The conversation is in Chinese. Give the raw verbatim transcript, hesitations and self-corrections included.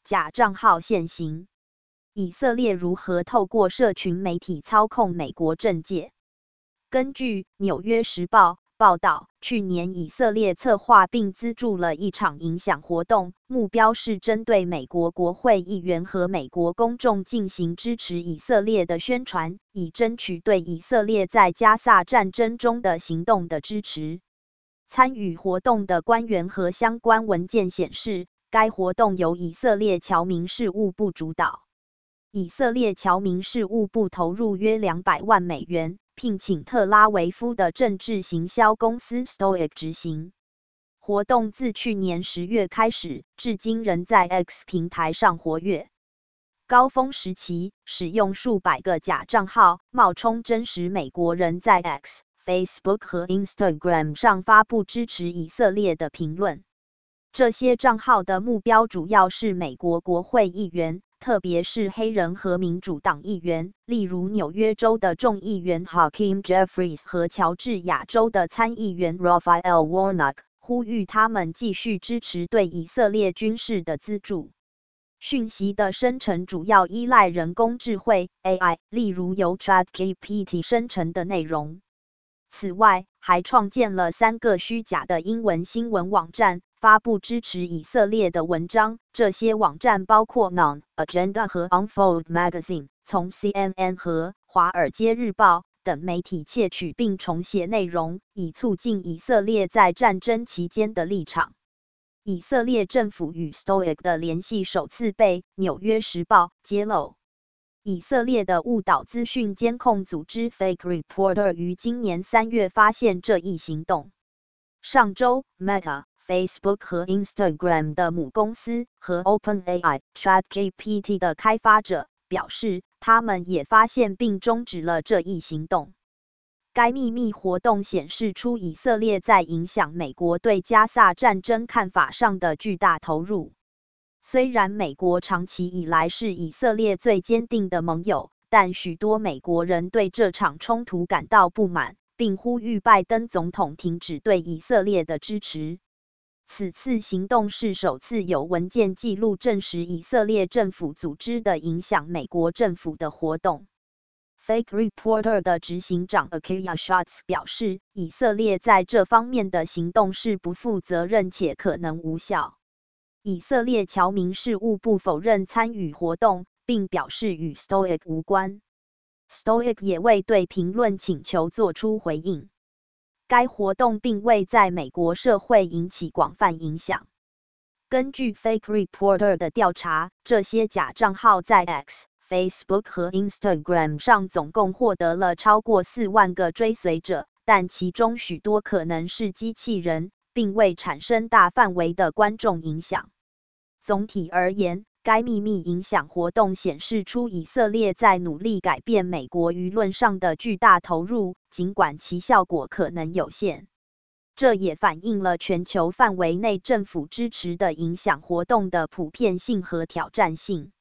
假账号现形。以色列如何透过社群媒体操控美国政界？根据《纽约时报》报道，去年以色列策划并资助了一场影响活动，目标是针对美国国会议员和美国公众进行支持以色列的宣传，以争取对以色列在加萨战争中的行动的支持。参与活动的官员和相关文件显示，该活动由以色列侨民事务部主导。以色列侨民事务部投入约两百万美元，聘请特拉维夫的政治行销公司 Stoic 执行。活动自去年十月开始，至今仍在 X 平台上活跃。高峰时期，使用数百个假账号，冒充真实美国人在 X、Facebook 和 Instagram 上发布支持以色列的评论。这些账号的目标主要是美国国会议员，特别是黑人和民主党议员，例如纽约州的众议员 Hakeem Jeffries 和乔治亚州的参议员 Raphael Warnock， 呼吁他们继续支持对以色列军事的资助。讯息的生成主要依赖人工智慧 A I， 例如由 ChatGPT 生成的内容。此外，还创建了三个虚假的英文新闻网站，发布支持以色列的文章。这些网站包括 Non-Agenda 和 Unfold Magazine， 从 C N N 和华尔街日报等媒体窃取并重写内容，以促进以色列在战争期间的立场。以色列政府与 Stoic 的联系首次被《纽约时报》揭露。以色列的误导资讯监控组织 Fake Reporter 于今年三月发现这一行动。上周 ，Meta、Facebook 和 Instagram 的母公司和 OpenAI、ChatGPT 的开发者表示，他们也发现并终止了这一行动。该秘密活动显示出以色列在影响美国对加萨战争看法上的巨大投入。虽然美国长期以来是以色列最坚定的盟友，但许多美国人对这场冲突感到不满，并呼吁拜登总统停止对以色列的支持。此次行动是首次有文件记录证实以色列政府组织的影响美国政府的活动。Fake Reporter 的执行长 Akia Schatz 表示，以色列在这方面的行动是不负责任且可能无效。以色列侨民事务部否认参与活动，并表示与 Stoic 无关。Stoic 也未对评论请求做出回应。该活动并未在美国社会引起广泛影响。根据 Fake Reporter 的调查，这些假账号在 X、Facebook 和 Instagram 上总共获得了超过四万个追随者，但其中许多可能是机器人，并未产生大范围的观众影响。总体而言，该秘密影响活动显示出以色列在努力改变美国舆论上的巨大投入，尽管其效果可能有限。这也反映了全球范围内政府支持的影响活动的普遍性和挑战性。